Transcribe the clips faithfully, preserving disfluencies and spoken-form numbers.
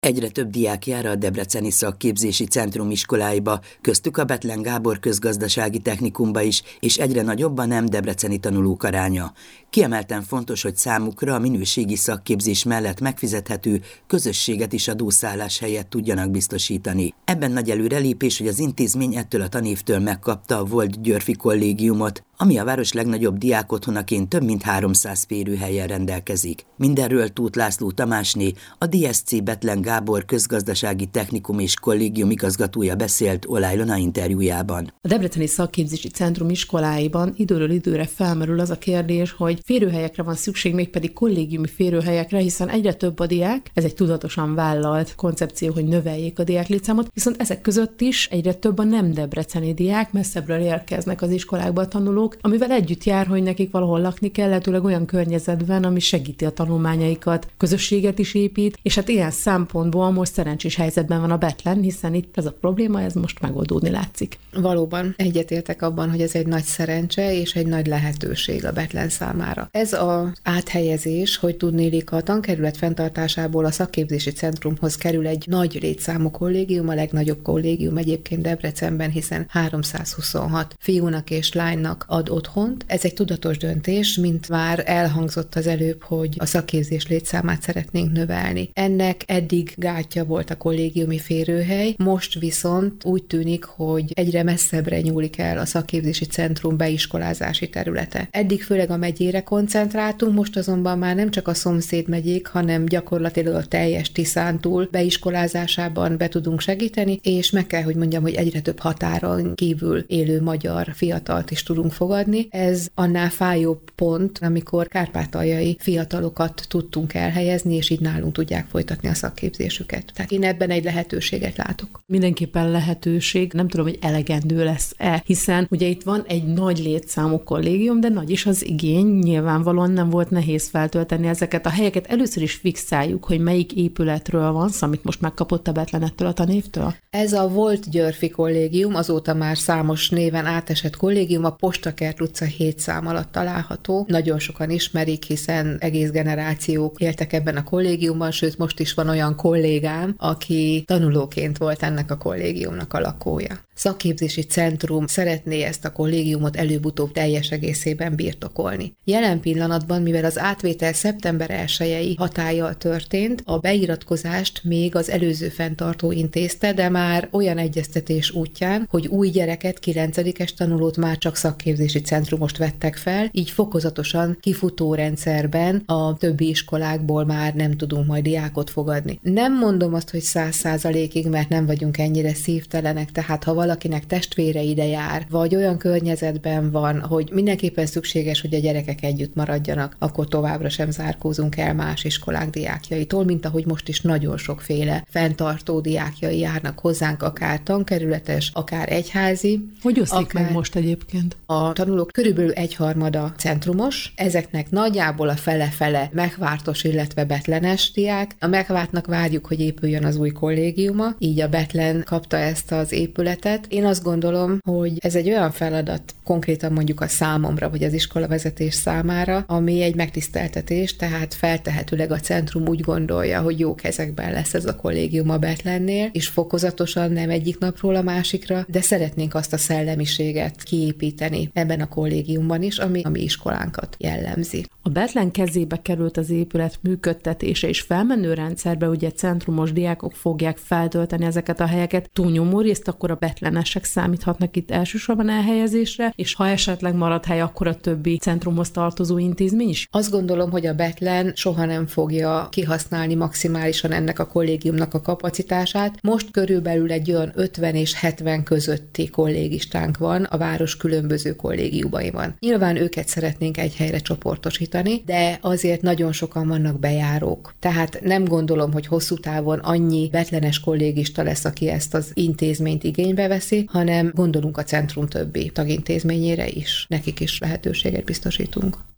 Egyre több diák jár a Debreceni Szakképzési Centrum iskoláiba, köztük a Bethlen Gábor Közgazdasági Technikumba is, és egyre nagyobb a nem debreceni tanulók aránya. Kiemelten fontos, hogy számukra a minőségi szakképzés mellett megfizethető, közösséget is adó szálláshelyet tudjanak biztosítani. Ebben nagy előrelépés, hogy az intézmény ettől a tanévtől megkapta a Volt Györfi Kollégiumot, ami a város legnagyobb diákotthonaként több mint háromszáz férőhelyen rendelkezik. Mindenről Tóth László Tamásné, a dé es cé Bethlen Gábor Közgazdasági Technikum és Kollégium igazgatója beszélt Olá Ilona interjújában. A Debreceni Szakképzési Centrum iskoláiban időről időre felmerül az a kérdés, hogy férőhelyekre van szükség, mégpedig kollégiumi férőhelyekre, hiszen egyre több a diák, ez egy tudatosan vállalt koncepció, hogy növeljék a diák létszámot, viszont ezek között is egyre több a nem debreceni diák, messzebbről érkeznek az iskolákba a tanulók, amivel együtt jár, hogy nekik valahol lakni kell, lehetőleg olyan környezetben, ami segíti a tanulmányaikat, közösséget is épít, és hát ilyen szempontból most szerencsés helyzetben van a Bethlen, hiszen itt ez a probléma, ez most megoldódni látszik. Valóban egyetértek abban, hogy ez egy nagy szerencse és egy nagy lehetőség a Bethlen számára. Ez az áthelyezés, hogy tudnélik a tankerület fenntartásából a szakképzési centrumhoz kerül egy nagy létszámú kollégium, a legnagyobb kollégium egyébként Debrecenben, hiszen háromszázhuszonhat fiúnak és lánynak ad otthont. Ez egy tudatos döntés, mint már elhangzott az előbb, hogy a szakképzés létszámát szeretnénk növelni. Ennek eddig gátja volt a kollégiumi férőhely, most viszont úgy tűnik, hogy egyre messzebbre nyúlik el a szakképzési centrum beiskolázási területe. Eddig főleg a megyére koncentráltunk, most azonban már nem csak a szomszéd megyék, hanem gyakorlatilag a teljes Tiszántúl beiskolázásában be tudunk segíteni, és meg kell, hogy mondjam, hogy egyre több határon kívül élő magyar fiatalt is tudunk fogadni. Ez annál fájóbb pont, amikor kárpátaljai fiatalokat tudtunk elhelyezni, és így nálunk tudják folytatni a szakképzésüket. Tehát én ebben egy lehetőséget látok. Mindenképpen lehetőség, nem tudom, hogy elegendő lesz-e, hiszen ugye itt van egy nagy létszámú kollégium, de nagy is az igény, nyilvánvalóan nem volt nehéz feltölteni ezeket a helyeket. Először is fixáljuk, hogy melyik épületről van szó, amit most megkapott a Bethlen ettől a tanévtől. Ez a Volt Györfi Kollégium, azóta már számos néven átesett kollégium, a Postakert utca hét szám alatt található. Nagyon sokan ismerik, hiszen egész generációk éltek ebben a kollégiumban, sőt most is van olyan kollégám, aki tanulóként volt ennek a kollégiumnak a lakója. Szakképzési centrum szeretné ezt a kollégiumot előbb-utóbb teljes egészében birtokolni. Jelen pillanatban, mivel az átvétel szeptember elsejei hatállyal történt, a beiratkozást még az előző fenntartó intézte, de már olyan egyeztetés útján, hogy új gyereket, kilencedikes tanulót már csak szakképzési centrumost vettek fel, így fokozatosan kifutó rendszerben a többi iskolákból már nem tudunk majd diákot fogadni. Nem mondom azt, hogy száz százalékig, mert nem vagyunk ennyire szívtelenek, tehát ha valakinek testvére ide jár, vagy olyan környezetben van, hogy mindenképpen szükséges, hogy a gyerekek együtt maradjanak, akkor továbbra sem zárkózunk el más iskolák diákjaitól, mint ahogy most is nagyon sokféle fenntartó diákjai járnak hozzánk, akár tankerületes, akár egyházi. Hogy oszlik akár... meg most egyébként? A tanulók körülbelül egyharmada centrumos, ezeknek nagyjából a fele-fele megvártos, illetve betlenes diák. A megvártnak várjuk, hogy épüljön az új kollégiuma, így a Bethlen kapta ezt az épületet. Én azt gondolom, hogy ez egy olyan feladat, konkrétan mondjuk a számomra, vagy az iskolavezetés számára, ami egy megtiszteltetés, tehát feltehetőleg a centrum úgy gondolja, hogy jó kezekben lesz ez a kollégium a Bethlennél, és fokozatosan nem egyik napról a másikra, de szeretnénk azt a szellemiséget kiépíteni ebben a kollégiumban is, ami a mi iskolánkat jellemzi. A Bethlen kezébe került az épület működtetése, és felmenő rendszerbe ugye centrumos diákok fogják feltölteni ezeket a helyeket. Túlnyomó részt akkor a bethlenesek számíthatnak itt elsősorban elhelyezésre, és ha esetleg marad hely, akkor a többi centrumhoz tartozó intézmény is? Azt gondolom, hogy a Bethlen soha nem fogja kihasználni maximálisan ennek a kollégiumnak a kapacitását. Most körülbelül egy olyan ötven és hetven közötti kollégistánk van a város különböző kollégiumaiban. Nyilván őket szeretnénk egy helyre csoportosítani, de azért nagyon sokan vannak bejárók. Tehát nem gondolom, hogy hosszú távon annyi bethlenes kollégista lesz, aki ezt az intézményt igénybe veszi, hanem gondolunk a centrum többi tagintézményére is. Nekik is lehetőséget biztosítunk.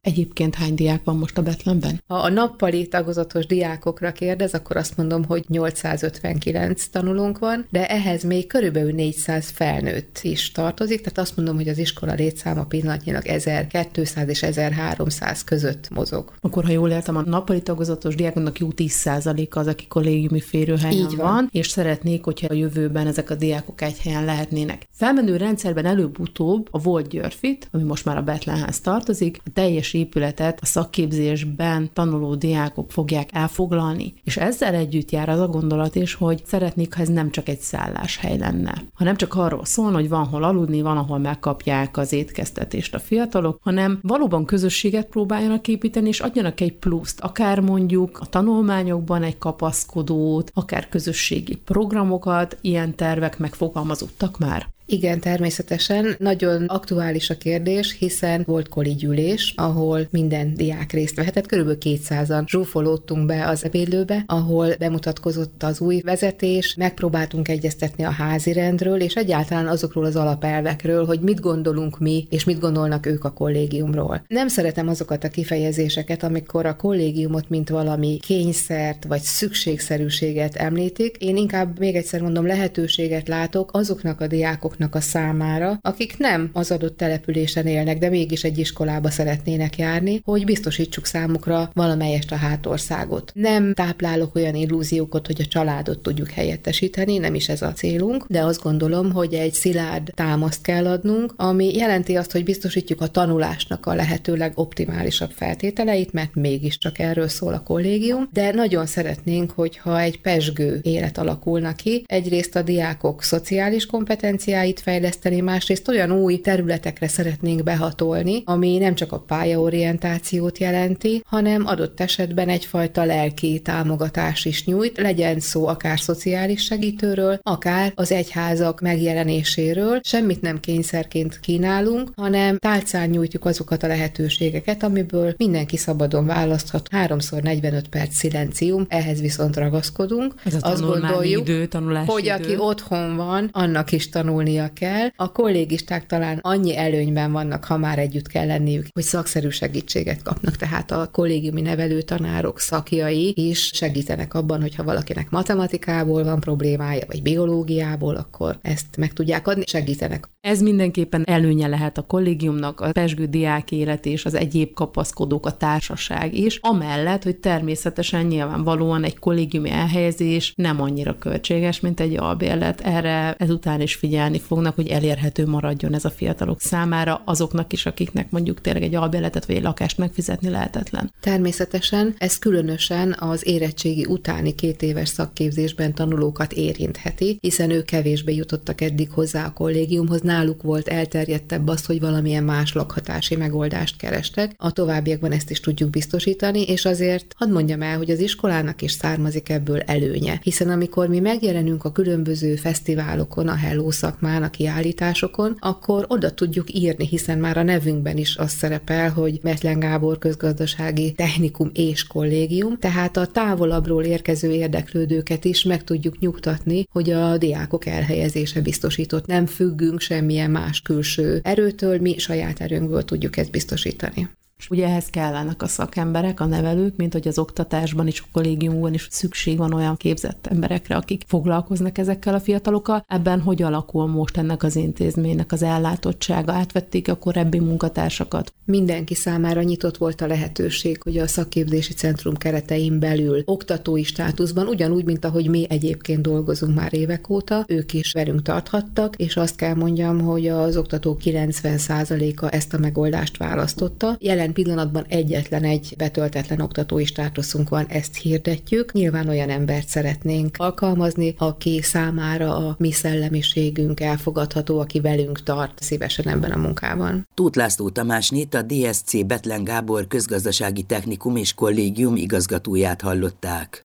Egyébként hány diák van most a Bethlenben? Ha a nappali tagozatos diákokra kérdez, akkor azt mondom, hogy nyolcszázötvenkilenc tanulónk van, de ehhez még körülbelül négyszáz felnőtt is tartozik, tehát azt mondom, hogy az iskola létszáma pillanatnyilag ezerkétszáz és ezerháromszáz között mozog. Akkor, ha jól értem, a nappali tagozatos diákoknak jó tíz százaléka az, aki kollégiumi férőhelyen van. van, és szeretnék, hogyha a jövőben ezek a diákok egy helyen lehetnének. Felmenő rendszerben előbb-utóbb a volt Györfit, ami most már a Bethlenhez tartozik, a teljes épületet a szakképzésben tanuló diákok fogják elfoglalni. És ezzel együtt jár az a gondolat is, hogy szeretnék, ha ez nem csak egy szálláshely lenne, ha nem csak arról szól, hogy van hol aludni, van, ahol megkapják az étkeztetést a fiatalok, hanem valóban közösséget próbáljanak építeni, és adjanak egy pluszt, akár mondjuk a tanulmányokban egy kapaszkodót, akár közösségi programokat, ilyen tervek megfogalmazódtak már. Igen, természetesen. Nagyon aktuális a kérdés, hiszen volt koligyűlés, ahol minden diák részt vehetett, körülbelül kétszázan zsúfolódtunk be az ebédlőbe, ahol bemutatkozott az új vezetés, megpróbáltunk egyeztetni a házirendről, és egyáltalán azokról az alapelvekről, hogy mit gondolunk mi, és mit gondolnak ők a kollégiumról. Nem szeretem azokat a kifejezéseket, amikor a kollégiumot mint valami kényszert, vagy szükségszerűséget említik. Én inkább még egyszer mondom, lehetőséget látok azoknak a diákoknak a számára, akik nem az adott településen élnek, de mégis egy iskolába szeretnének járni, hogy biztosítsuk számukra valamelyest a hátországot. Nem táplálok olyan illúziókat, hogy a családot tudjuk helyettesíteni, nem is ez a célunk, de azt gondolom, hogy egy szilárd támaszt kell adnunk, ami jelenti azt, hogy biztosítjuk a tanulásnak a lehetőleg optimálisabb feltételeit, mert mégiscsak erről szól a kollégium, de nagyon szeretnénk, hogyha egy pezsgő élet alakulna ki, egyrészt a diákok szociális kompetenciáit fejleszteni, másrészt olyan új területekre szeretnénk behatolni, ami nem csak a pályaorientációt jelenti, hanem adott esetben egyfajta lelki támogatás is nyújt, legyen szó akár szociális segítőről, akár az egyházak megjelenéséről. Semmit nem kényszerként kínálunk, hanem tálcán nyújtjuk azokat a lehetőségeket, amiből mindenki szabadon választhat. Háromszor negyvenöt perc szilencium, ehhez viszont ragaszkodunk. Ez a azt gondoljuk, idő, tanulási hogy idő. Aki otthon van, annak is tanulnia kell. A kollégisták talán annyi előnyben vannak, ha már együtt kell lenniük, hogy szakszerű segítséget kapnak, tehát a kollégiumi nevelőtanárok, szakjai is segítenek abban, hogyha valakinek matematikából van problémája, vagy biológiából, akkor ezt meg tudják adni, segítenek. Ez mindenképpen előnye lehet a kollégiumnak, a pezsgő diák élet és az egyéb kapaszkodók, a társaság is, amellett, hogy természetesen nyilvánvalóan egy kollégiumi elhelyezés nem annyira költséges, mint egy albérlet. Erre ezután is figyelni fognak, hogy elérhető maradjon ez a fiatalok számára, azoknak is, akiknek mondjuk tényleg egy albérletet vagy egy lakást megfizetni lehetetlen. Természetesen ez különösen az érettségi utáni két éves szakképzésben tanulókat érintheti, hiszen ők kevésbé jutottak eddig hozzá a kollégiumhoz, náluk volt elterjedtebb az, hogy valamilyen más lakhatási megoldást kerestek. A továbbiakban ezt is tudjuk biztosítani, és azért hadd mondjam el, hogy az iskolának is származik ebből előnye, hiszen amikor mi megjelenünk a különböző fesztiválokon, a Hello szakmán, a kiállításokon, akkor oda tudjuk írni, hiszen már a nevünkben is az szerepel, hogy Bethlen Gábor Közgazdasági Technikum és Kollégium, tehát a távolabbról érkező érdeklődőket is meg tudjuk nyugtatni, hogy a diákok elhelyezése biztosított. Nem függünk semmilyen más külső erőtől, mi saját erőnkből tudjuk ezt biztosítani. És ugye ehhez kellenek a szakemberek, a nevelők, mint hogy az oktatásban is, a kollégiumban is szükség van olyan képzett emberekre, akik foglalkoznak ezekkel a fiatalokkal. Ebben hogy alakul most ennek az intézménynek az ellátottsága? Átvették a korábbi munkatársakat? Mindenki számára nyitott volt a lehetőség, hogy a szakképzési centrum keretein belül oktatói státuszban, ugyanúgy, mint ahogy mi egyébként dolgozunk már évek óta, ők is velünk tarthattak, és azt kell mondjam, hogy az oktatók kilencven százaléka ezt a megoldást választotta. Jelen pillanatban egyetlen egy betöltetlen oktatói státuszunk van, ezt hirdetjük. Nyilván olyan embert szeretnénk alkalmazni, aki számára a mi szellemiségünk elfogadható, aki velünk tart szívesen ebben a munkában. Tóth László Tamásnét, a dé es cé Bethlen Gábor Közgazdasági Technikum és Kollégium igazgatóját hallották.